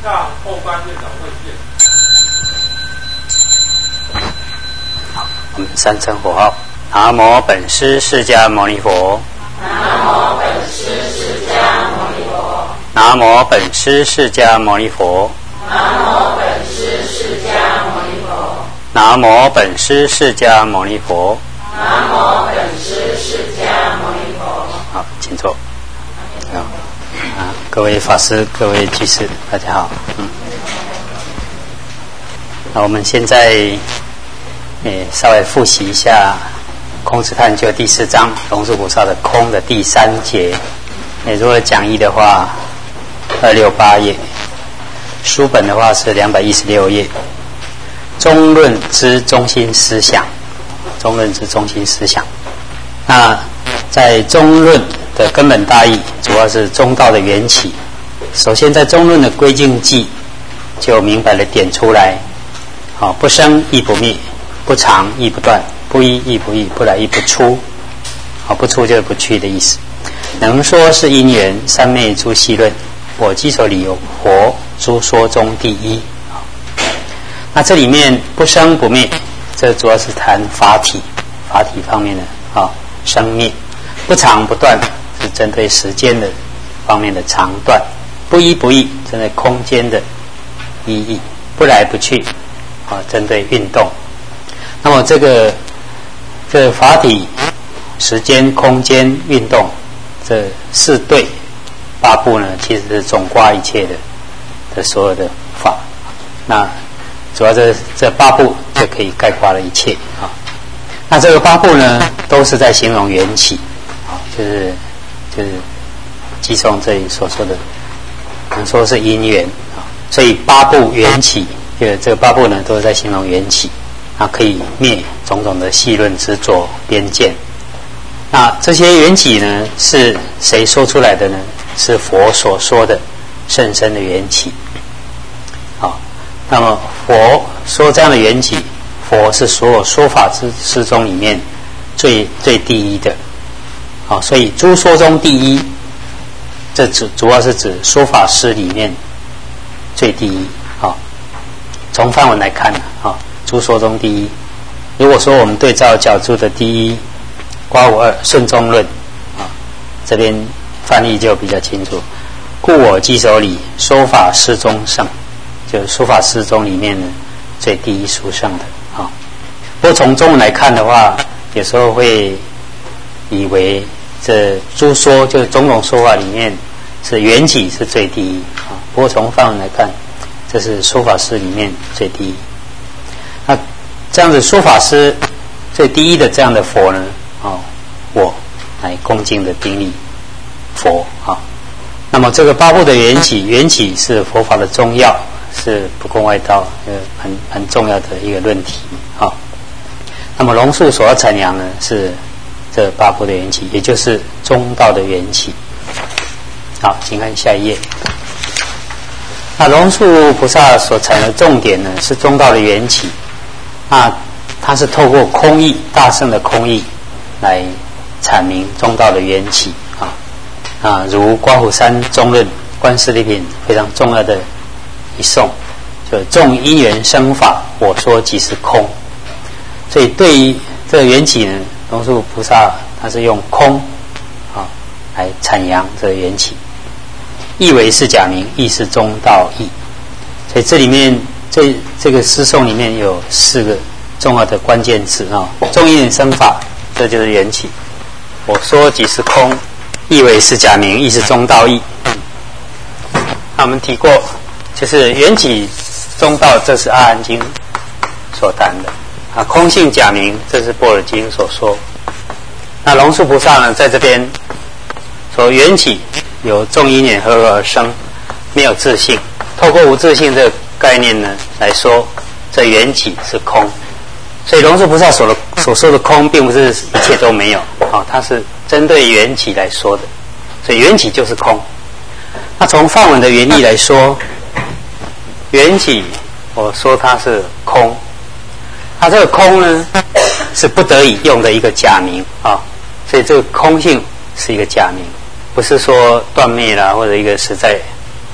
让后班院长会见。 好，我们三称佛号：南无本师释迦牟尼佛。 南无本师释迦牟尼佛。 南无本师释迦牟尼佛。 南无本师释迦牟尼佛。 南无本师释迦牟尼佛。 南无本师释迦牟尼佛。 好，请坐。好，各位法师、各位居士，大家好。那我们现在稍微复习一下《空智探究》第4章龙树菩萨的空的第3节。如果讲义的话，268页；书本的话是216页。中论之中心思想，中论之中心思想。那在中论的根本大义，主要是中道的缘起。首先在中论的归境记就明白了点出来，不生亦不灭，不长亦不断，不一亦不异，不来亦不出。不出就是不去的意思。能说是因缘，三昧诸细论，我基础理由佛诸说中第一。那这里面不生不灭，这主要是谈法体方面的生灭。不长不断是针对时间的方面的长短。不一不异针对空间的意义。不来不去针对运动。那么这个法体、时间、空间、运动这4对8部呢，其实是总括一切的所有的法。那主要这8部就可以概括了一切啊。那这个8部呢，都是在形容缘起就是寄送这里所说的，能说是因缘所以8部缘起，这个8部呢，都是在形容缘起，可以灭种种的细论执着边见。那这些缘起呢，是谁说出来的呢？是佛所说的甚深的缘起。那么佛说这样的缘起，佛是所有说法之中里面最第一的。所以诸说中第一，这主要是指说法师里面最第一。从梵文来看诸说中第一。如果说我们对照角注的第一刮52顺中论这边翻译就比较清楚。故我稽首里说法师中圣，就是说法师中里面呢最第一殊胜的。不过从中文来看的话，有时候会以为这诸说就是种种说法里面是缘起是最第一不过从梵文来看，这是说法师里面最第一。那这样子说法师最第一的这样的佛呢我来恭敬的顶礼佛那么这个8部的缘起是佛法的中要，是不共外道很重要的一个论题那么龙树所要阐扬呢，是这8部的缘起，也就是中道的缘起。好，请看下一页。那龙树菩萨所阐的重点呢，是中道的缘起。那他是透过空义，大乘的空义来阐明中道的缘起如刮胡山中论观世力品非常重要的一颂，就众因缘生法，我说即是空。所以对于这个缘起呢，龙树菩萨他是用空来阐扬这个缘起。义为是假名，义是中道义。所以这里面这个诗颂里面有4个重要的关键字众因缘生法，这就是缘起。我说即是空，义为是假名，义是中道义。那我们提过，就是缘起中道，这是阿含经所谈的空性假名，这是般若经所说。那龙树菩萨呢，在这边说缘起有众因缘合而生，没有自性。透过无自性这个概念呢来说，这缘起是空。所以龙树菩萨所说的空，并不是一切都没有它是针对缘起来说的。所以缘起就是空。那从梵文的原意来说，缘起我说它是空，它这个空呢是不得已用的一个假名所以这个空性是一个假名，不是说断灭啦或者一个实在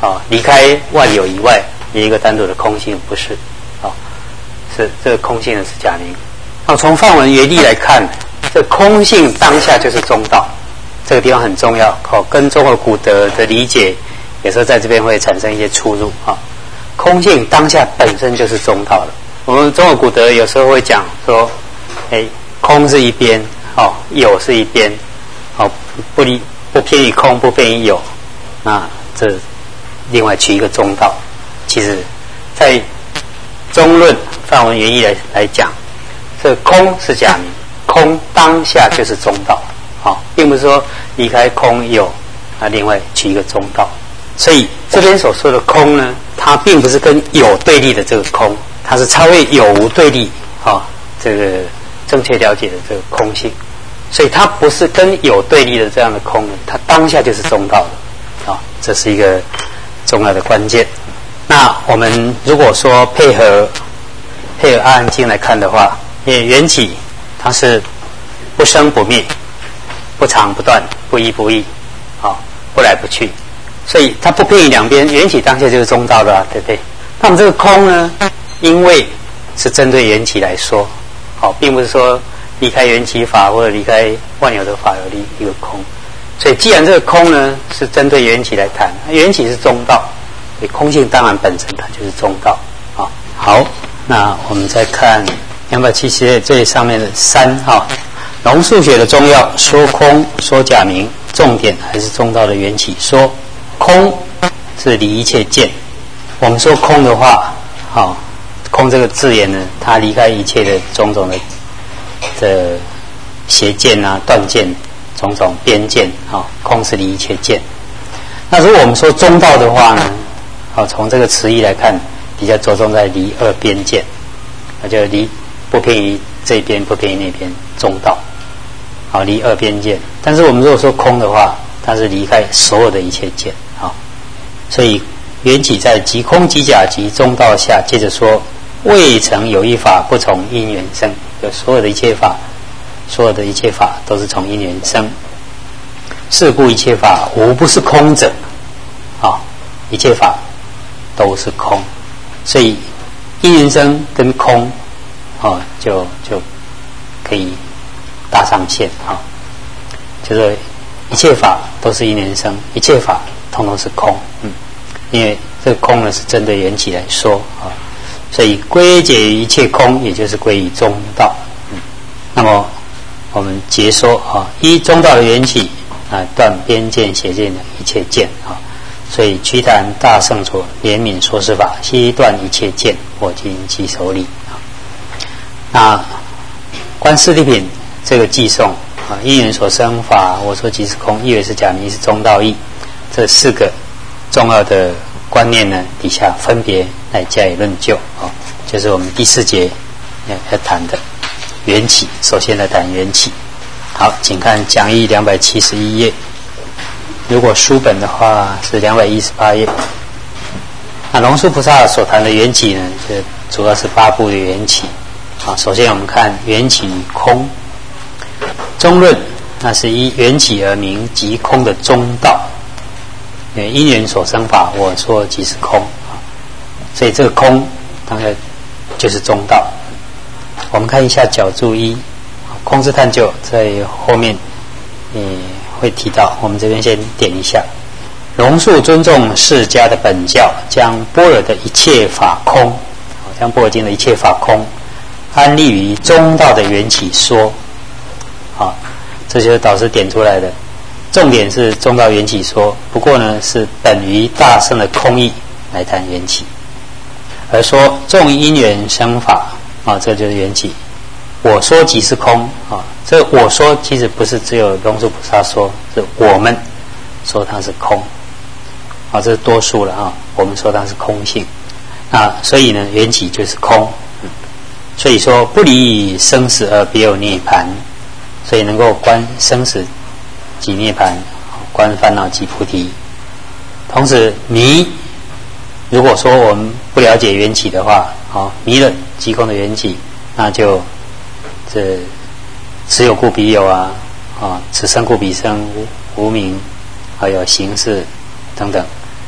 离开万有以外有一个单独的空性，不是是这个空性的是假名。从梵文原理来看，这空性当下就是中道，这个地方很重要跟中国古德的理解有时候在这边会产生一些出入空性当下本身就是中道了。我们中国古德有时候会讲说，空是一边有是一边不偏于空，不偏于有，那这另外取一个中道。其实在中论梵文原意来讲，这空是假名，空当下就是中道并不是说离开空有另外取一个中道。所以这边所说的空呢，它并不是跟有对立的这个空，它是超越有无对立这个正确了解的这个空性。所以它不是跟有对立的这样的空，它当下就是中道的这是一个重要的关键。那我们如果说配合阿含经来看的话，因为缘起它是不生不灭，不长不断，不依不异不来不去，所以它不偏于两边，缘起当下就是中道的对不对？那我们这个空呢，因为是针对缘起来说并不是说离开缘起法或者离开万有的法有一个空。所以既然这个空呢是针对缘起来谈，缘起是中道，所以空性当然本身它就是中道好，那我们再看270页最上面的3龙树学的中要，说空说假名，重点还是中道的缘起。说空是离一切见，我们说空的话空这个字眼呢，它离开一切的种种的邪见断见，种种边见空是离一切见。那如果我们说中道的话呢从这个词义来看，比较着重在离二边见，就离不偏于这边不偏于那边，中道离二边见。但是我们如果说空的话，它是离开所有的一切见所以缘起在即空即假即中道下，接着说未曾有一法不从因缘生，就所有的一切法都是从因缘生。是故一切法无不是空者一切法都是空。所以因缘生跟空就可以搭上线就是一切法都是因缘生，一切法统统是空因为这个空呢是针对缘起来说所以归结于一切空，也就是归于中道那么我们解说依中道的缘起断边见邪见的一切见所以瞿昙大圣所怜悯说是法，悉断一切见，我今记手里那观四谛品这个寄颂因缘所生法，我说即是空，一为是假名，一是中道义，这4个重要的观念呢，底下分别来加以论究就是我们第4节要谈的缘起。首先来谈缘起。好，请看讲义271页，如果书本的话是218页。那龙树菩萨所谈的缘起呢，就主要是8部的缘起首先我们看缘起与空。中论那是依缘起而名即空的中道，因缘所生法，我说即是空所以这个空当然就是中道。我们看一下角注一，空之探究在后面会提到，我们这边先点一下。龙树尊重释迦的本教，将般若的一切法空，将般若经的一切法空安立于中道的缘起说这就是导师点出来的，重点是中道缘起说，不过呢是本于大圣的空义来谈缘起，而说众因缘生法这就是缘起。我说即是空这个我说其实不是只有龙树菩萨说，是我们说它是空这是多数了我们说它是空性所以呢缘起就是空所以说不离生死而别有涅槃，所以能够观生死即涅槃，观烦恼即菩提。同时迷，如果说我们不了解缘起的话迷了即空的缘起，那就这此有故彼有此生故彼生，无明还有形式等等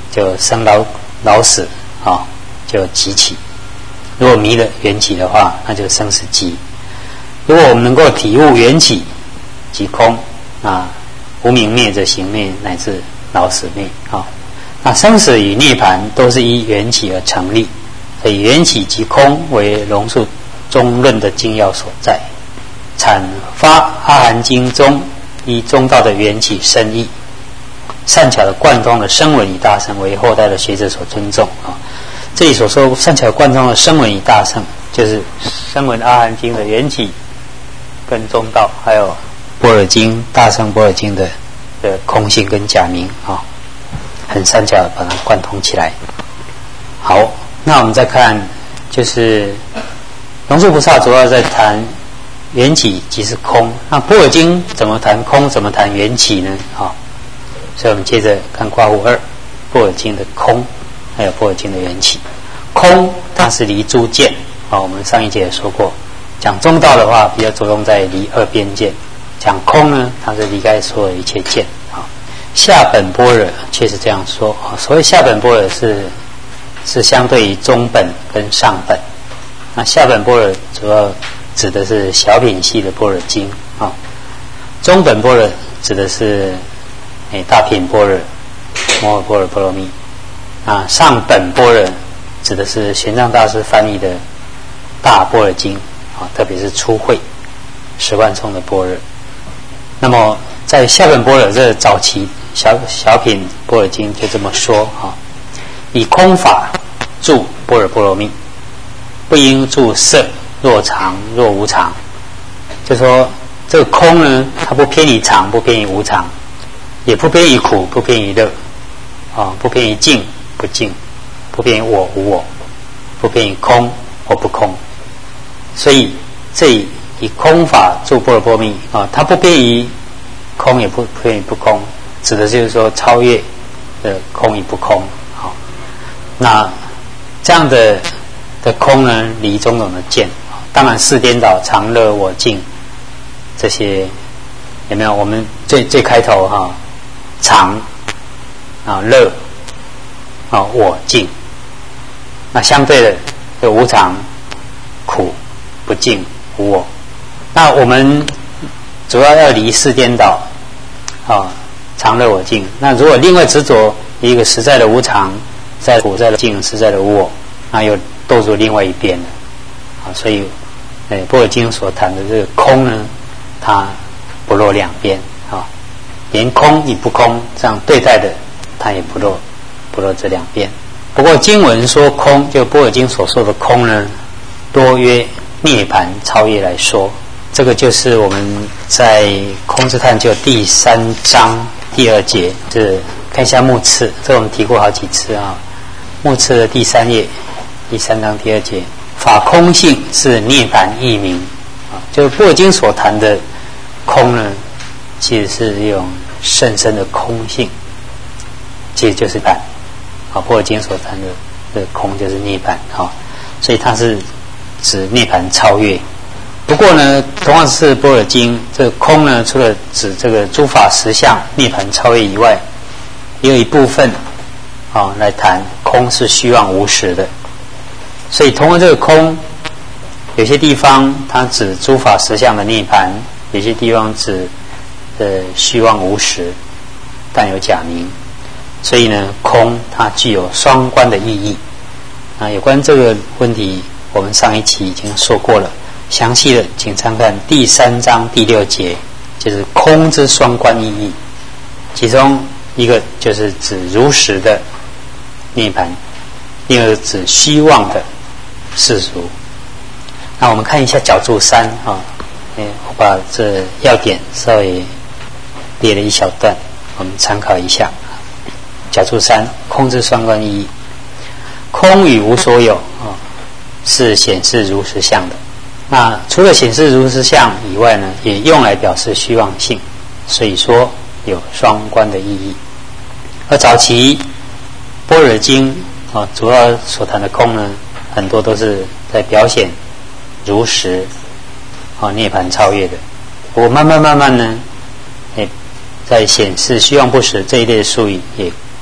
就生老死啊，就集起。如果迷了缘起的话，那就生死集。如果我们能够体悟缘起即空啊，无明灭则行灭，乃至老死灭啊。那生死与涅槃都是依缘起而成立，所以缘起即空为龙树中论的精要所在。阐发阿含经中依中道的缘起深意，善巧的贯通了声闻与大乘，为后代的学者所尊重啊。这里所说善巧贯通的声闻与大乘，就是声闻阿含经的缘起跟中道，还有般若经大乘般若经的空性跟假名啊，很善巧的把它贯通起来。好，那我们再看，就是龙树菩萨主要在谈缘起即是空，那般若经怎么谈空，怎么谈缘起呢？啊，所以我们接着看括弧2，般若经的空，还有般若经的缘起。空它是离诸见啊，我们上一节也说过，讲中道的话比较着重在离二边见，讲空呢，它是离开所有一切见啊。下本般若却是这样说啊，所谓下本般若是相对于中本跟上本。那下本般若主要指的是小品系的般若经啊，中本般若指的是大品般若、摩诃般若波罗蜜啊，上本般若指的是玄奘大师翻译的大般若经啊，特别是初会10万颂的般若。那么在下本般若这早期小品般若经就这么说啊，以空法住般若波罗蜜，不应住色，若常若无常。就说这个空呢，它不偏于常，不偏于无常，也不偏于苦，不偏于乐啊，不偏于静不静，不偏于我无我，不偏于空或不空。所以这以空法住般若波罗蜜啊，它不偏于空，也不偏于不空，指的就是说超越的空与不空。好，那这样的空呢，离种种的见，当然四颠倒、常乐我净这些有没有？我们最开头哈，常啊乐啊我净，那相对的有无常、苦、不净、无我。那我们主要要离四颠倒啊，常乐我净。那如果另外执着一个实在的无常，在苦在的净，实在的无我，那又斗入另外一边了啊。所以般若经所谈的这个空呢，它不落两边啊，连空与不空这样对待的，它也不落这两边。不过经文说空，就般若经所说的空呢，多约涅槃超越来说。这个就是我们在空之探究第3章第2节，是看一下目次，这我们提过好几次啊。目次的第3页，第3章第2节，法空性是涅槃义名啊，就是般若经所谈的空呢，其实是一种甚深的空性，其实就是涅槃啊。般若经所谈的空就是涅槃啊，所以它是指涅槃超越。不过呢，同样是般若经，这个空呢，除了指这个诸法实相涅槃超越以外，也有一部分来谈空是虚妄无实的。所以同样这个空，有些地方它指诸法实相的涅槃，有些地方指虚妄无实，但有假名。所以呢，空它具有双关的意义啊。有关这个问题，我们上一期已经说过了。详细的请参看第3章第6节，就是空之双关意义，其中一个就是指如实的涅槃，另一个指虚妄的世俗。那我们看一下角注3啊，我把这要点稍微列了一小段，我们参考一下。角注3，空之双关意义，空与无所有啊，是显示如实相的。那除了显示如实相以外呢，也用来表示虚妄性，所以说有双关的意义。而早期般若经主要所谈的空呢，很多都是在表现如实涅槃超越的。不过慢慢呢，在显示虚妄不实这一类的术语也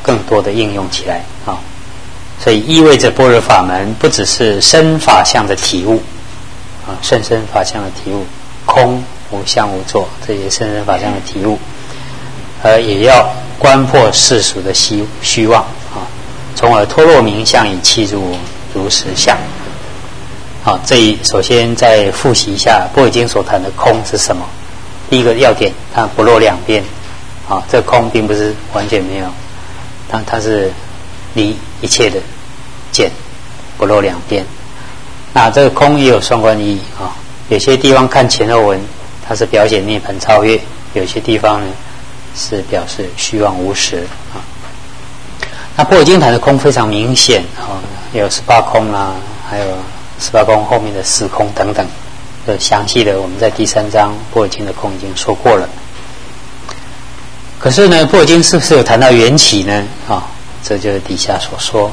更多的应用起来啊。所以意味着般若法门不只是身法相的体悟啊，甚深法相的体悟，空无相无作，这些甚深法相的体悟，也要观破世俗的虚妄啊，从而脱落名相，以契入如实相。好，首先再复习一下般若经所谈的空是什么。第一个要点，它不落两边啊，这空并不是完全没有，它是离一切的见，不落两边。那这个空也有双关意义啊，有些地方看前后文，它是表现涅槃超越；有些地方呢是表示虚妄无实啊。那般若经谈的空非常明显啊，有18空啦，还有18空后面的4空等等，详细的我们在第3章般若经的空已经说过了。可是呢，般若经是不是有谈到缘起呢？啊，这就是底下所说。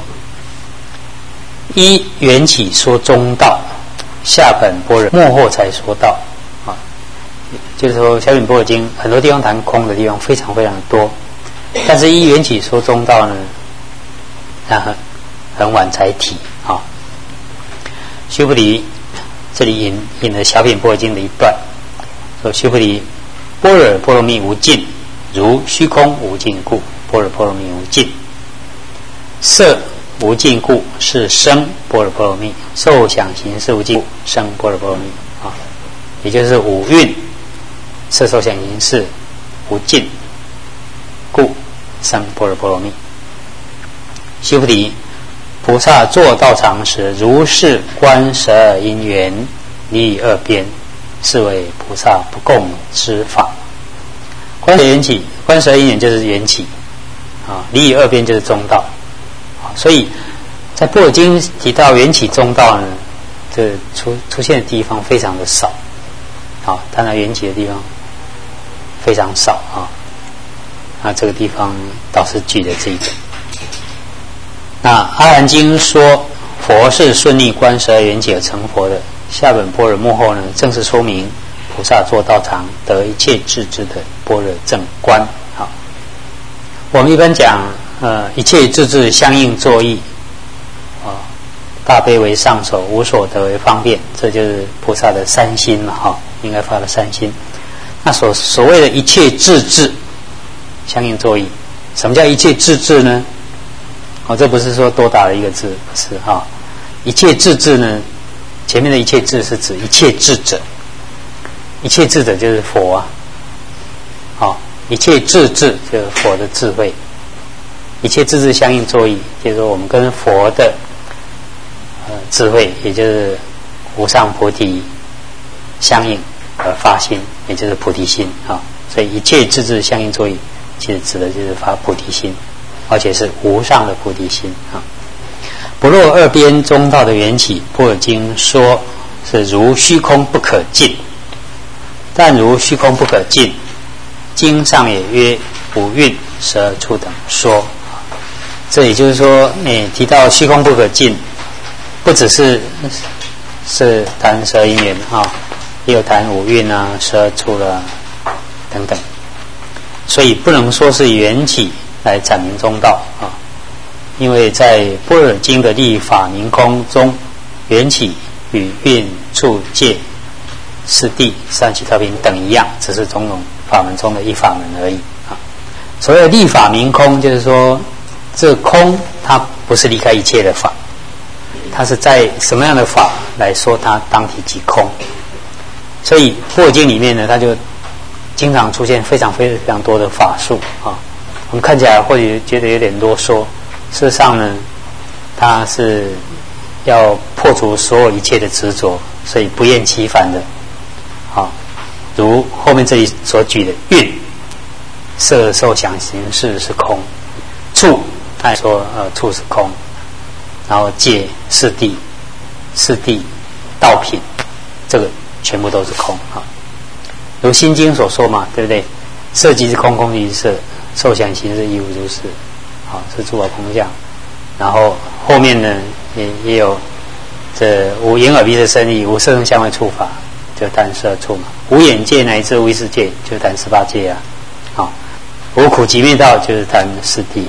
依缘起说中道，下本般若末后才说道啊，就是说小品般若经很多地方谈空的地方非常非常多，但是依缘起说中道呢，它很晚才提啊。须菩提这里引了小品般若经的一段，说须菩提，般若波罗蜜无尽，如虚空无尽故，般若波罗蜜无尽。色无尽故，是生般若波罗蜜；受想行识无尽故，生般若波罗蜜啊。也就是五蕴，色受想行识无尽故，生般若波罗蜜。须菩提，菩萨坐道场时，如是观12因缘，离以二边，是为菩萨不共之法。观缘起，观12因缘就是缘起啊，离以二边就是中道。所以在般若经提到缘起中道呢，这出现的地方非常的少啊，谈到缘起的地方非常少啊。那这个地方倒是举的这一个。那阿含经说佛是顺利观12缘起而成佛的，下本般若幕后呢，正是说明菩萨坐道场得一切智智的般若正观。好，我们一般讲一切智智相应作意啊，大悲为上首，无所得为方便，这就是菩萨的三心嘛哈，应该发的三心。那所谓的一切智智相应作意，什么叫一切智智呢？哦，这不是说多打了一个字，不是哈。一切智智呢，前面的一切智是指一切智者，一切智者就是佛啊。好，一切智智就是佛的智慧。一切智智相应作意，就是说我们跟佛的智慧，也就是无上菩提相应而发心，也就是菩提心啊。所以一切智智相应作意，其实指的就是发菩提心，而且是无上的菩提心啊。不落二边中道的缘起，般若经说是如虚空不可尽，但如虚空不可尽，经上也曰五蕴12处等说。这也就是说，提到虚空不可尽，不只是谈12因缘啊，也有谈五蕴啊、12处啦等等，所以不能说是缘起来阐明中道啊，因为在般若经的立法明空中，缘起与蕴处界四谛三起调频等一样，只是种种法门中的一法门而已啊。所谓立法明空，就是说这空它不是离开一切的法，它是在什么样的法来说它当体即空。所以般若经里面呢，它就经常出现非常非常多的法术啊。我们看起来或许觉得有点啰嗦，事实上呢，它是要破除所有一切的执着，所以不厌其烦的啊。如后面这里所举的蕴，色受想行识是空，处他说处是空，然后界四谛道品，这个全部都是空啊。如心经所说嘛，对不对？色即是空，空即是色，受想行识亦复如是，啊，是诸法空相。然后后面呢也有这无眼耳鼻舌身意，无色声香味触法，就谈12处嘛。无眼界乃至无意识界，就谈18界啊。好，无苦集灭道就是谈四谛。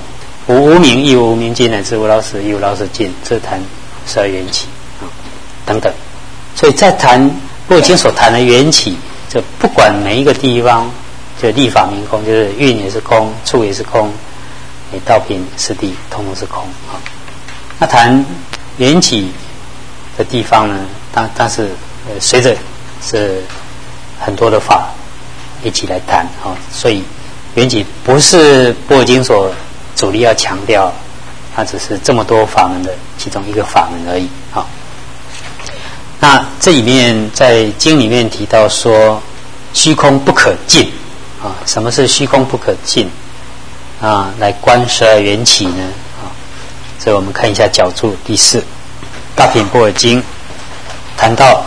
无明亦无明尽，乃至无老死亦无老死尽，这谈12缘起等等。所以在谈部经所谈的缘起，就不管每一个地方，就立法明空，就是运也是空，处也是空，道品四谛通通是空啊。那谈缘起的地方呢，但是随着是很多的法一起来谈啊，所以缘起不是般若经所主力要强调，它只是这么多法门的其中一个法门而已啊。那这里面在经里面提到说，虚空不可尽啊。什么是虚空不可尽啊？来观12缘起呢啊？所以我们看一下角注第4，大品般若经谈到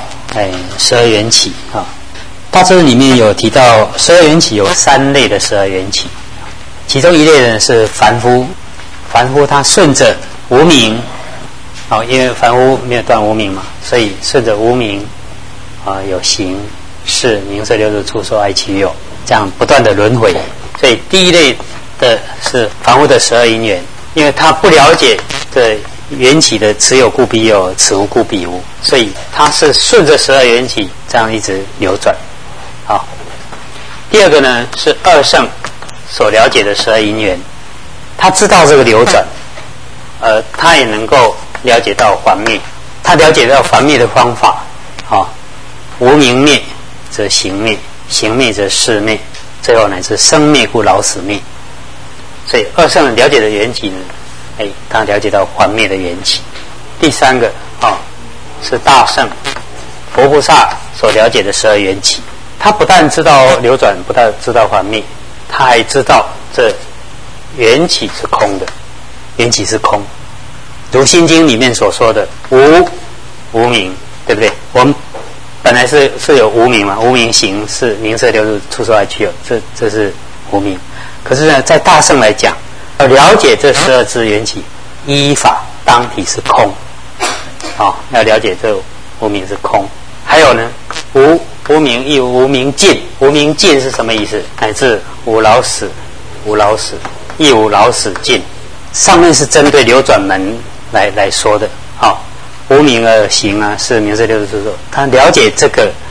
12缘起啊。大智里面有提到12缘起有3类的12缘起，其中一类呢是凡夫，凡夫他顺着无明因为凡夫没有断无明嘛，所以顺着无明有行识名色六入触受爱取有，这样不断的轮回。所以第一类的是凡夫的12因缘，因为他不了解这缘起的此有故彼有，此无故彼无，所以他是顺着12缘起这样一直流转。好，第二个呢是二圣所了解的12因缘，他知道这个流转，他也能够了解到还灭，他了解到还灭的方法无明灭则行灭，行灭则识灭，最后乃至生灭故老死灭。所以二圣了解的缘起呢，他了解到还灭的缘起。第三个是大圣佛菩萨所了解的12缘起，他不但知道流转，不但知道还灭，他还知道这缘起是空的，缘起是空，如心经里面所说的无明，对不对？我们本来是有无明嘛，无明行识名色六入触受爱取有，这是无明。可是呢，在大圣来讲，要了解这12支缘起，依法当体是空要了解这无明是空。还有呢，无明亦无明尽，无明尽是什么意思？乃至无老死亦无老死尽。上面是针对流转门来说的无明行是名色六入触受，他了解这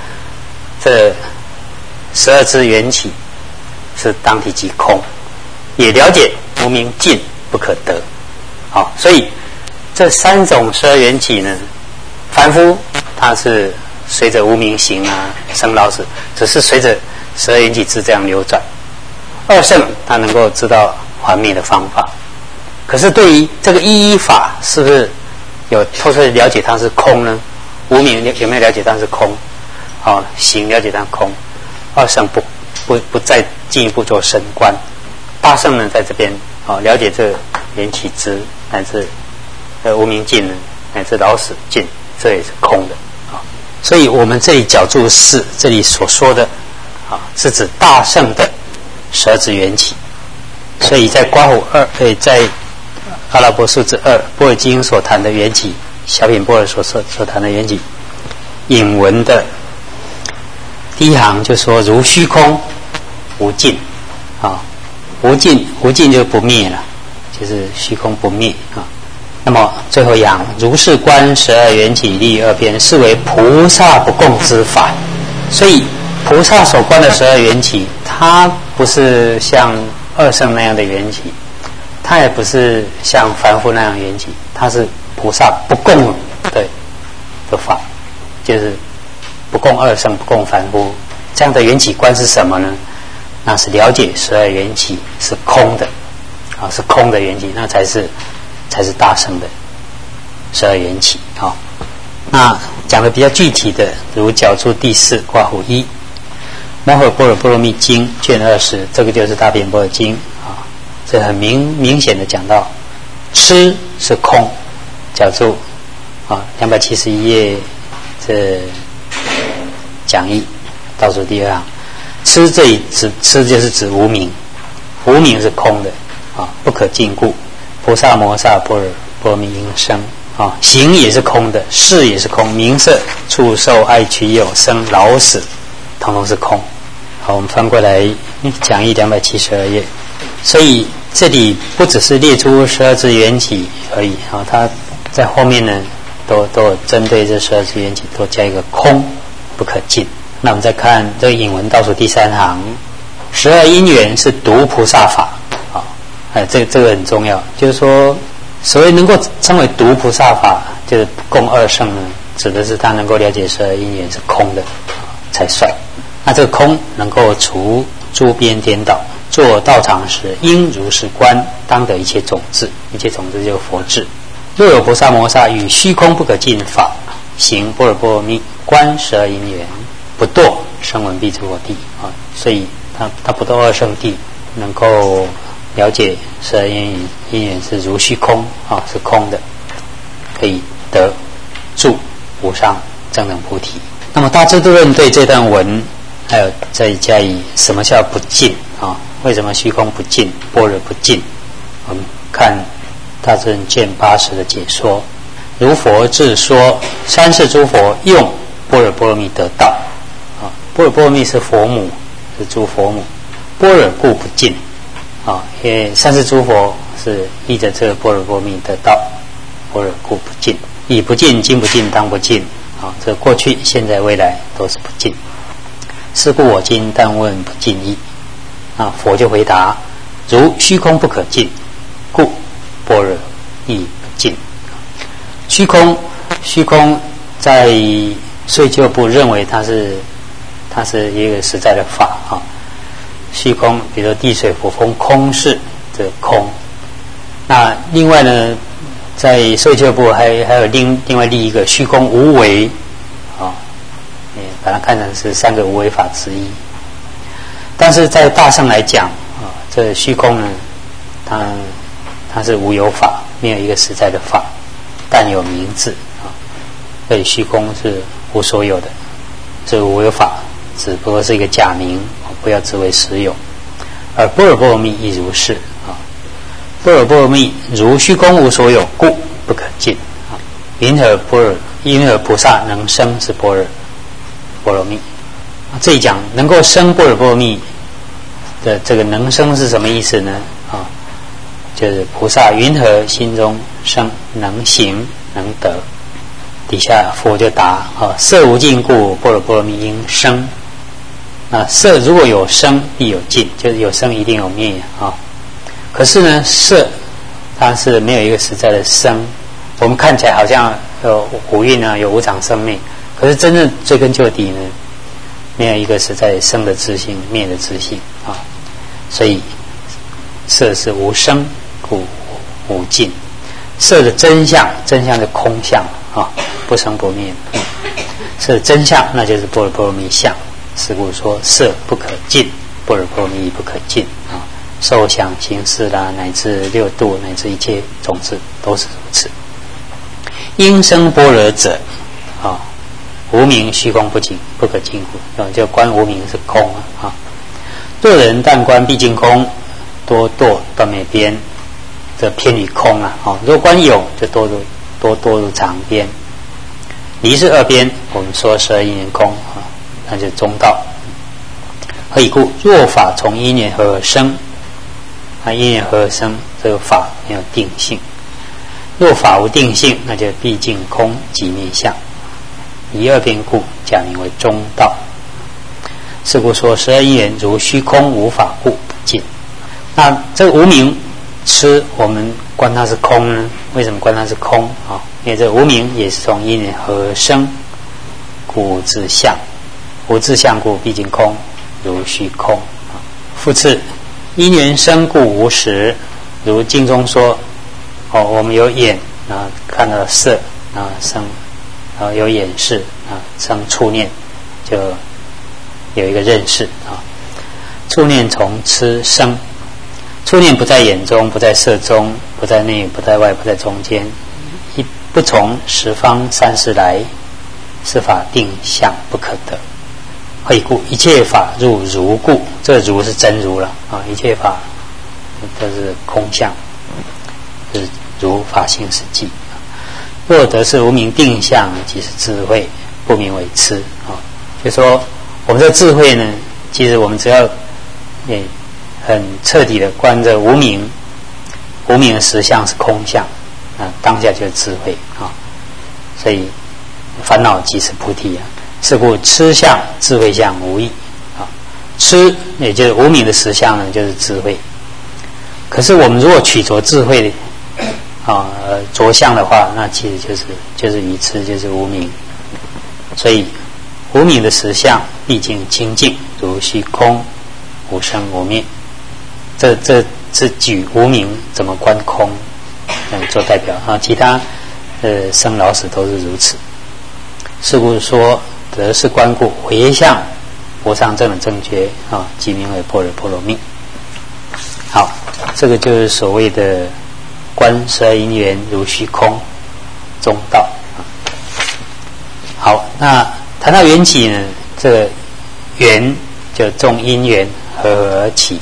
12支缘起是当体即空，也了解无明尽不可得。所以这3种12缘起呢，凡夫他是随着无明行生老死，只是随着12缘起支这样流转。二圣他能够知道还灭的方法，可是对于这个依法是不是有透彻了解它是空呢？无明有没有了解它是空？行了解它空。二圣不再进一步做深观。大圣呢在这边了解这缘起支乃至无明尽呢，乃至老死尽，这也是空的所以我们这里角注4这里所说的是指大圣的12支缘起。所以在刮胡2在阿拉伯数字2般若经所谈的缘起，小品般若所谈的缘起，引文的第一行就说如虚空无尽无尽就不灭了，就是虚空不灭那么最后一行如是观12缘起立2篇，是为菩萨不共之法。所以菩萨所观的12缘起，它不是像二圣那样的缘起，它也不是像凡夫那样缘起，它是菩萨不共的法，就是不共二圣不共凡夫。这样的缘起观是什么呢？那是了解12缘起是空的是空的缘起，那才是大圣的12缘起那讲的比较具体的，如角注第4刮胡1摩诃般若波罗蜜经卷20，这个就是大品般若经这很明显的讲到痴是空。角注271页这讲义倒数第2行，痴这里痴就是指无明，无明是空的不可尽故，菩萨摩萨般若波罗蜜应生行也是空的，识也是空，名色触受爱取有生老死统统是空。好，我们翻过来讲义272页。所以这里不只是列出12支缘起而已啊，它在后面呢都有针对这12支缘起都加一个空不可尽。那我们再看这个引文倒数第3行，12因缘是独菩萨法啊，这个很重要，就是说所谓能够称为独菩萨法，就是共二圣呢，指的是他能够了解12因缘是空的才算。那这个空能够除诸边颠倒，做道场时应如是观，当得一切种子，一切种子就是佛智。若有菩萨摩萨与虚空不可尽法，行般若波罗蜜，观12因缘，不堕声闻辟支佛地啊。所以他不堕二圣地，能够了解12因缘是如虚空啊，是空的，可以得住无上正等菩提。那么大智度论对这段文还有再加以什么叫不尽啊？为什么虚空不尽，般若不尽？我们看大智论卷80的解说，如佛自说，三世诸佛用般若波罗蜜得道啊，般若波罗蜜是佛母，是诸佛母，般若故不尽啊，因为三世诸佛是依着这个般若波罗蜜得道，般若故不尽，已不尽，今不尽，当不尽啊，这过去、现在、未来都是不尽。是故我今但问不尽意啊，佛就回答：如虚空不可尽，故般若亦不尽。虚空在碎旧部认为它是一个实在的法啊。虚空，比如说地水火风空是这空。那另外呢，在碎旧部还有另外一个虚空无为啊。把它看成是3个无为法之一，但是在大乘来讲啊，这虚空呢，它是无有法，没有一个实在的法，但有名字啊，所以虚空是无所有的，这个无有法只不过是一个假名，不要执为实有。而般若波罗蜜亦如是啊，般若波罗蜜如虚空无所有，故不可尽啊。因何菩萨能生是般若波罗蜜，这一讲能够生般若波罗蜜的这个能生是什么意思呢？啊，就是菩萨云何心中生，能行能得。底下佛就答啊：色无尽故，般若波罗蜜应生。啊，色如果有生，必有尽，就是有生一定有灭啊。可是呢，色它是没有一个实在的生，我们看起来好像有五蕴啊，有无常生灭。可是真正追根究底呢，没有一个实在生的自性，灭的自性啊。所以色是无生，故无尽。色的真相是空相啊，不生不灭。色的真相那就是般若波罗蜜相。是故说色不可尽，般若波罗蜜不可尽啊。受想行识啦，乃至六度，乃至一切种子都是如此。应生般若者啊，无明虚空不净，不可尽故。就观无明是空啊。若人但观毕竟空，多堕断灭边，这偏于空啊。如果观有，就多入常边。离是二边，我们说12因缘空啊，那就中道。何以故？若法从因缘合而生，因缘合而生，这个法没有定性。若法无定性，那就毕竟空即灭相。以二边故，假名为中道。是故说12因缘如虚空无法故不尽。那这个无明痴，我们观它是空呢？为什么观它是空啊？因为这无明也是从因缘合而生，故无自相。无自相故，毕竟空如虚空。复次，因缘生故无实，如经中说，我们有眼啊，看到色啊生，然后有眼识啊生触念，就有一个认识啊。触念从痴生，触念不在眼中，不在色中，不在内，不在外，不在中间，不从十方三世来，是法定相不可得。何以故？一切法入如故，这个如是真如了啊！一切法都是空相，是如法性实际。若得是无明定相，即是智慧，不名为痴啊。就说我们这智慧呢，其实我们只要很彻底的观着无明无明的实相是空相，当下就是智慧啊。所以烦恼即是菩提啊。是故痴相、智慧相无异啊。痴也就是无明的实相呢，就是智慧。可是我们如果取着智慧着相的话，那其实就是愚痴，就是无明。所以无明的实相毕竟清净，如虚空，无生无灭。这举无明怎么观空做代表啊。其他生老死都是如此。是故说得是观故，唯相无上正的正觉啊，即名为般若波罗蜜。好，这个就是所谓的观12因缘如虚空中道。好，那谈到缘起呢，这个缘就众因缘合而起，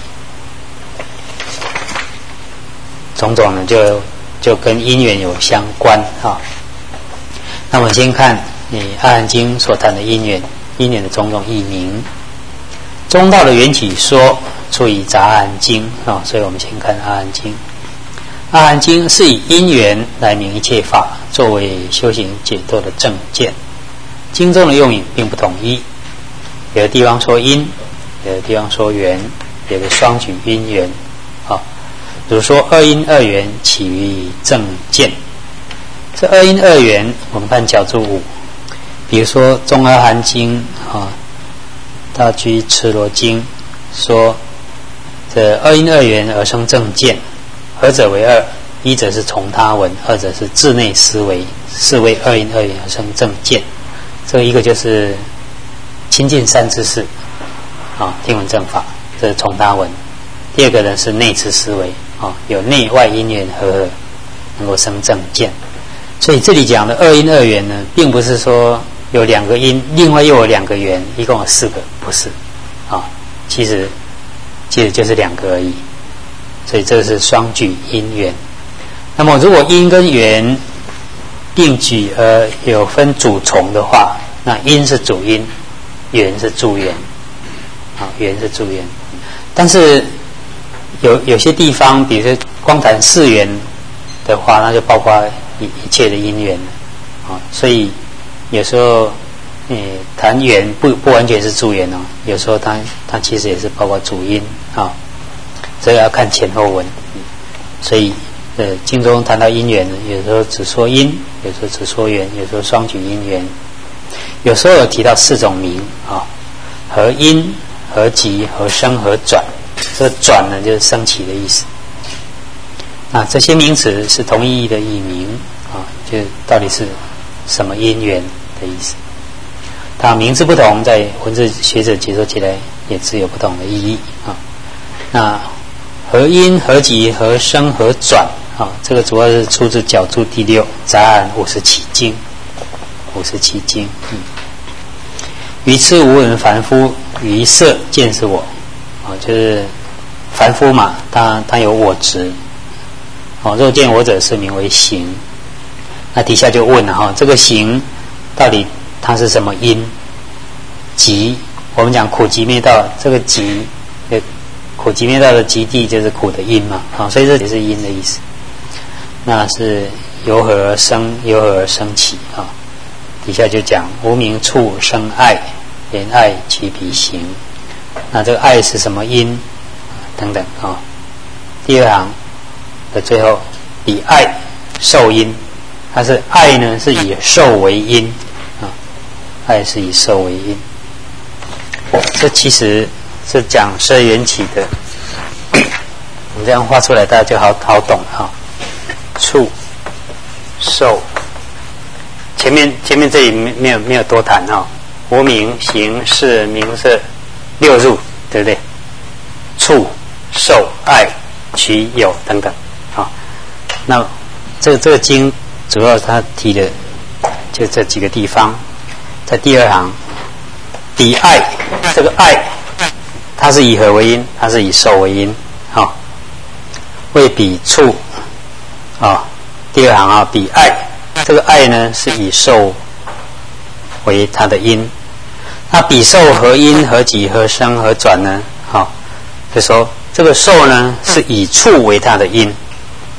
种种呢就跟因缘有相关啊。那我们先看阿含经所谈的因缘的种种义名。中道的缘起说出于杂阿含经啊，所以我们先看阿含经。阿含经是以因缘来明一切法，作为修行解脱的正见。经中的用语并不统一，有的地方说因，有的地方说缘，有的双举因缘啊。比如说二因二缘起于正见，这二因二缘我们看角注5，比如说中阿含经大居持罗经说这二因二缘而生正见，何者为二？一者是从他闻，二者是自内思维，是为二因二缘而生正见。这个一个就是亲近三知识听闻正法，这是从他闻。第二个呢是内知思维有内外因缘合能够生正见。所以这里讲的二因二缘呢，并不是说有2个因，另外又有2个缘，一共有4个，不是其实就是2个而已。所以这是双举因缘。那么如果因跟缘并举而有分主从的话，那因是主因，缘是助缘缘是助缘。但是有些地方，比如说光谈4缘的话，那就包括一切的因缘所以有时候谈缘不完全是助缘有时候它其实也是包括主因这个要看前后文。所以经中谈到因缘呢，有时候只说因，有时候只说缘，有时候双举因缘，有时候有提到4种名合因、合集、合生、合转。这个转呢就是升起的意思。这些名词是同意义的译名就到底是什么因缘的意思。它名字不同，在文字学者解说起来也只有不同的意义那合因、合集、合生、合转这个主要是出自角注第6杂含57经。57经愚痴无闻凡夫，于色见是我就是凡夫嘛，他有我执若见我者是名为行。那底下就问了这个行到底它是什么因？集，我们讲苦集灭道，这个集苦集灭道的集地就是苦的因嘛所以这也是因的意思。那是由何而生，由何而生起底下就讲无明处生爱，连爱其彼行。那这个爱是什么因等等第2行的最后，以爱受因，它是爱呢是以受为因爱是以受为因。这其实是讲12缘起的，我们这样画出来大家就好懂处受，前面这里没有多谈无明行识名色6入，对不对？处受爱取有等等那这个经主要它提的就这几个地方。在第2行，以爱，这个爱它是以何为因？它是以受为因为彼处第2行比爱，这个爱呢是以受为它的因。那比受合因、合集、合生、合转呢就说这个受呢是以处为它的因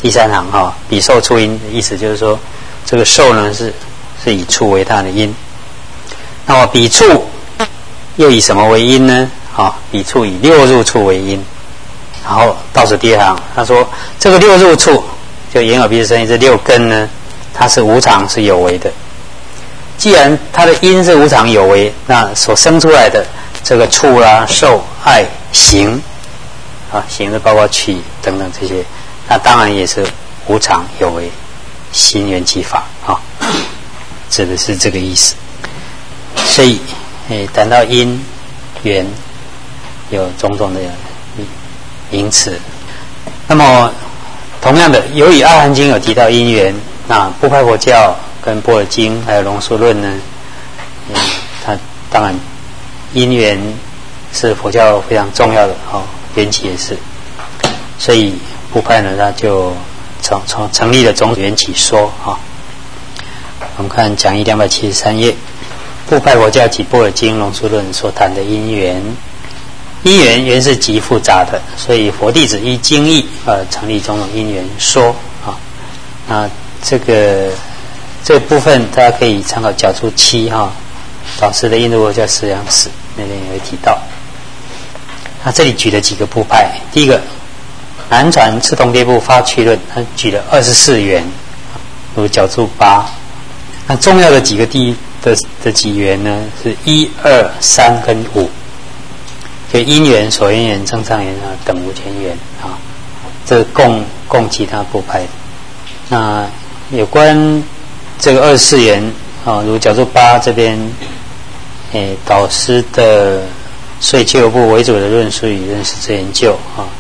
第三行哈，比受处因的意思就是说，这个受呢是以处为它的因。那么比处又以什么为因呢？比处以六入处为因。然后倒数第二行，他说这个六入处，就眼耳鼻舌身意这六根呢，它是无常是有为的。既然它的因是无常有为，那所生出来的这个处啦、受、爱、行，行是包括取等等这些，那当然也是无常有为，心缘起法指的是这个意思。所以，谈到因缘，有种种的名词。那么，同样的，由于《阿含经》有提到因缘，那部派佛教跟《般若经》还有《龙树论》呢，它当然因缘是佛教非常重要的缘起也是，所以部派呢，它就成立了种缘起说我们看讲义273页，部派佛教及《般若经》《龙树论》所谈的因缘。因缘原是极复杂的，所以佛弟子依经义成立种种因缘说那这部分大家可以参考角注7导师的印度佛教思想史那边也会提到。那这里举了几个部派，第一个南传赤同跌部发趣论，他举了24缘，如角注8。那重要的几个的几缘呢，是1、2、3跟5。就因缘、所缘缘、增上缘等无间缘这共其他部派。那有关这个24缘如角注8这边，导师的遂救部为主的论述与认识之研究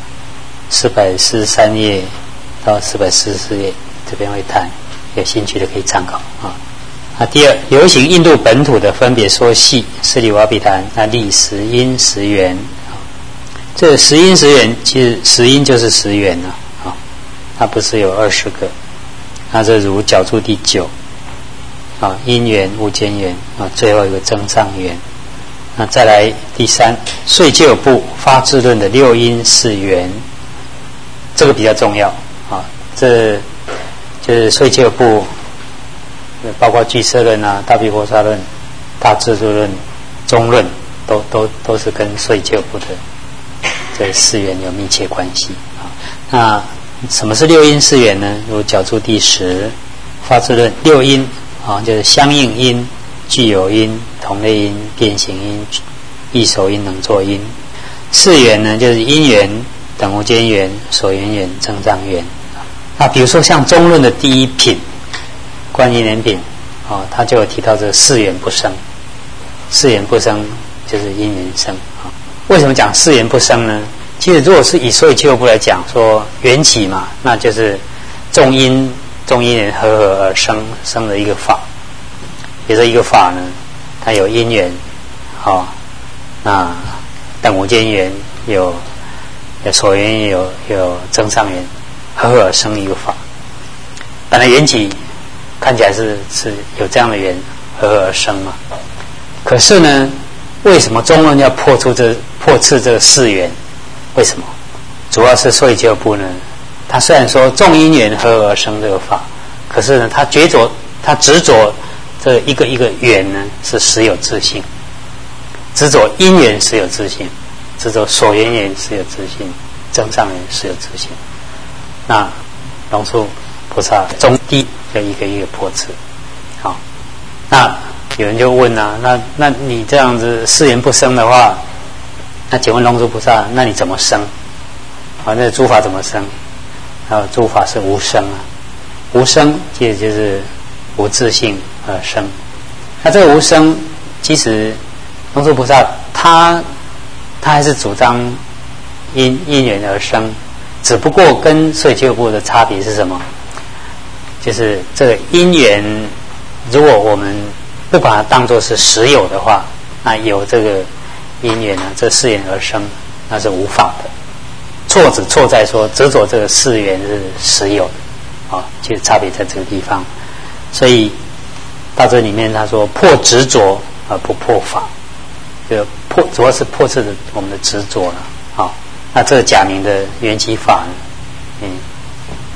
443页到444页这边会谈，有兴趣的可以参考第二，流行印度本土的分别说系斯里瓦比谈，那立10因10缘。这10因10缘，其实10因就是10缘它不是有20个。那这如角注第9因缘、无间缘最后一个增上缘。那再来第3，遂救部发智论的6因4缘，这个比较重要这就是遂救部。包括俱舍论大毗婆沙论、大智度论、中论，都是跟遂救部的这4缘有密切关系那什么是6因4缘呢？如角注第10，发智论6因就是相应因、具有因、同类因、变形因、异熟因、能作因。4缘呢，就是因缘、等无间缘、所缘缘、增上缘。那比如说像中论的第一品观因缘品他就有提到这个4缘不生。4缘不生就是因缘生为什么讲4缘不生呢？其实如果是以遂救部来讲说缘起嘛，那就是众因缘合合而生的一个法。比如说一个法呢，它有因缘那等无间缘有所缘缘有增上缘，合合而生一个法。本来缘起看起来是有这样的缘合合而生嘛，可是呢，为什么中论要破斥这个4缘？为什么？主要是遂救部呢，他虽然说众因缘合合而生这个法，可是呢，他执着这一个缘呢是实有自性，执着因缘实有自性，执着所缘缘实有自性，增上缘实有自性。那龙树菩萨中低就一个破斥。那有人就问那你这样子4缘不生的话，那请问龙树菩萨，那你怎么生那诸法怎么生？诸法是无生无生其实就是无自性而生。那这个无生，其实龙树菩萨他还是主张因缘而生，只不过跟遂救部的差别是什么？就是这个因缘，如果我们不把它当作是实有的话，那有这个因缘这4缘而生，那是无法的。错只错在说执着这个4缘是实有的其实差别在这个地方。所以到这里面他说破执着而不破法，就主要是破斥的我们的执着了那这个假名的缘起法呢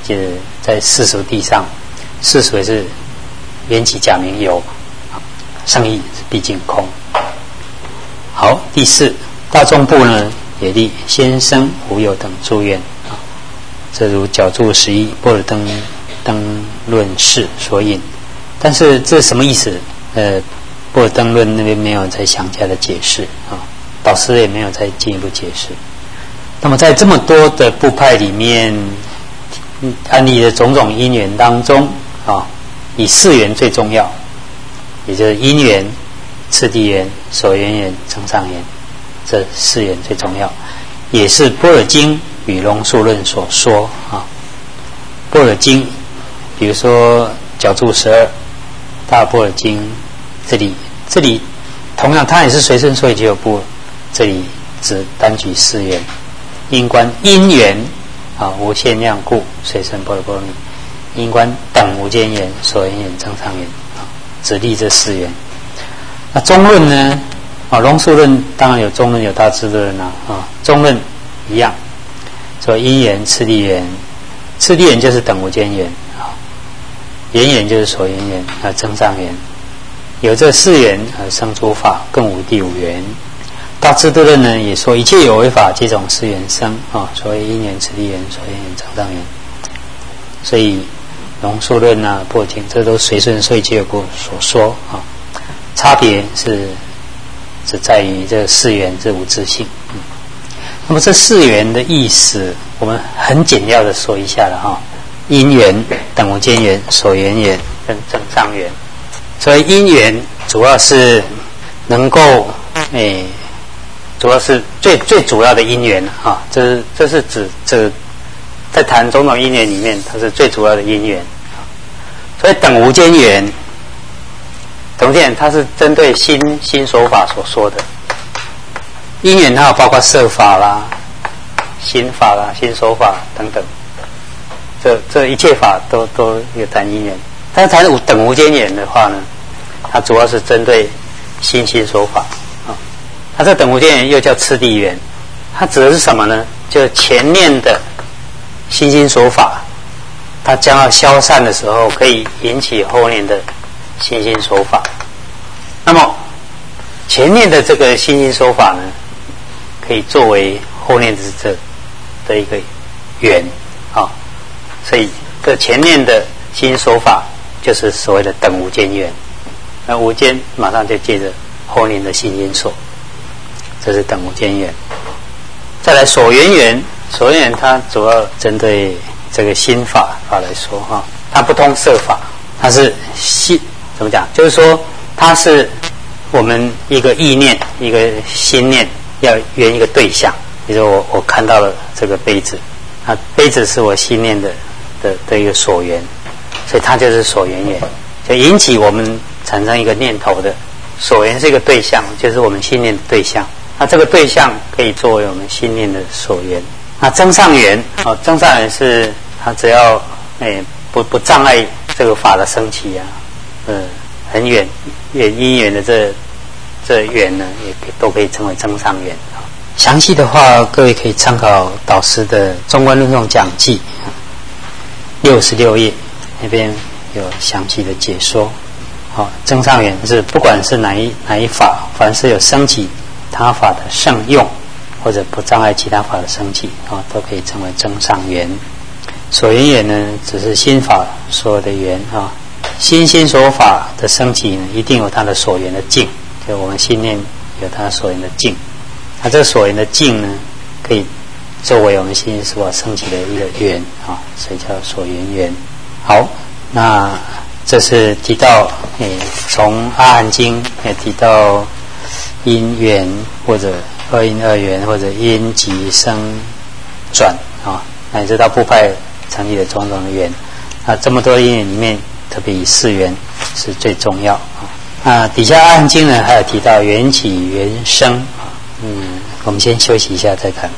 就是在世俗地上，世俗也是缘起假名有，上义毕竟空。好，第四，大众部呢也立先生无有等诸愿啊，这如角注11般若灯论释所引。但是这是什么意思？般若灯论那边没有再详加的解释啊，导师也没有再进一步解释。那么在这么多的部派里面，案例的种种因缘当中啊，以4缘最重要，也就是因缘、次第缘、所缘缘、增上缘，这4缘最重要，也是般若经与龙树论所说啊。般若经，比如说角注12大般若经，这里同样它也是随顺所以就有部，这里只单举4缘。因观因缘啊，无限量故，随顺般若波罗蜜。因观等无间缘、所缘缘、增上缘啊，只立这4缘。那中论呢？啊，龙树论当然有中论，有大智论啊。中论一样，说因缘、次第缘，次第缘就是等无间缘啊，缘缘就是所缘缘啊，增上缘。有这4缘而生诸法，更无第5缘。大智度论呢也说一切有为法皆从4缘生啊，所谓因缘、次第缘、所缘缘、增上缘。所以龙树论啊、般若经，这都随顺所以就有部所说啊。差别是只在于这4缘这无自性。那么这4缘的意思，我们很简要的说一下了哈。因缘、等无间缘、所缘缘跟增上缘。所以因缘主要是能够主要是最主要的因缘啊，这是指这在谈种种因缘里面，它是最主要的因缘。所以等无间缘，等无间缘它是针对心所法所说的因缘，它有包括色法啦、心法啦、心所法等等，这一切法都有谈因缘。但是谈等无间缘的话呢，它主要是针对心所法啊。它这等无间缘又叫次第缘，它指的是什么呢？就是前面的心所法，它将要消散的时候，可以引起后面的心所法。那么前面的这个心所法呢，可以作为后面的一个缘啊。所以这前面的心所法就是所谓的等无间缘，那无间马上就接着后面的心所，这是等无间缘。再来所缘缘，所缘缘它主要针对这个心法来说哈，它不通色法，它是心怎么讲？就是说它是我们一个意念、一个心念要缘一个对象。比如说我看到了这个杯子，那杯子是我心念的一个所缘，所以它就是所缘缘，就引起我们产生一个念头的所缘是一个对象，就是我们心念的对象。那这个对象可以作为我们心念的所缘。那增上缘增上缘是它只要不障碍这个法的升起啊，很远因缘的这缘呢，也都可以称为增上缘。详细的话，各位可以参考导师的《中观论颂讲记》66页，那边有详细的解说。增上缘是不管是哪一法，凡是有升起他法的圣用，或者不障碍其他法的升起都可以称为增上缘。所缘缘呢，只是心法所有的缘心所法的升起呢，一定有它的所缘的境，就我们心念有它所缘的境。那这个所缘的境呢，可以作为我们心所法升起的一个缘所以叫所缘缘。好，那这是提到从阿含经也提到因缘或者二因二缘或者因即生转乃至到部派成立的种种的缘。那这么多因缘里面，特别以4缘是最重要那底下阿含经呢，还有提到缘起缘生我们先休息一下再谈。